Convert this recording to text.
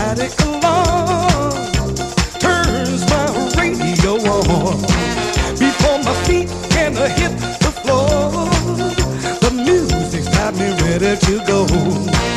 automatic alarm turns my radio on. Before my feet can hit the floor, the music's got me ready to go.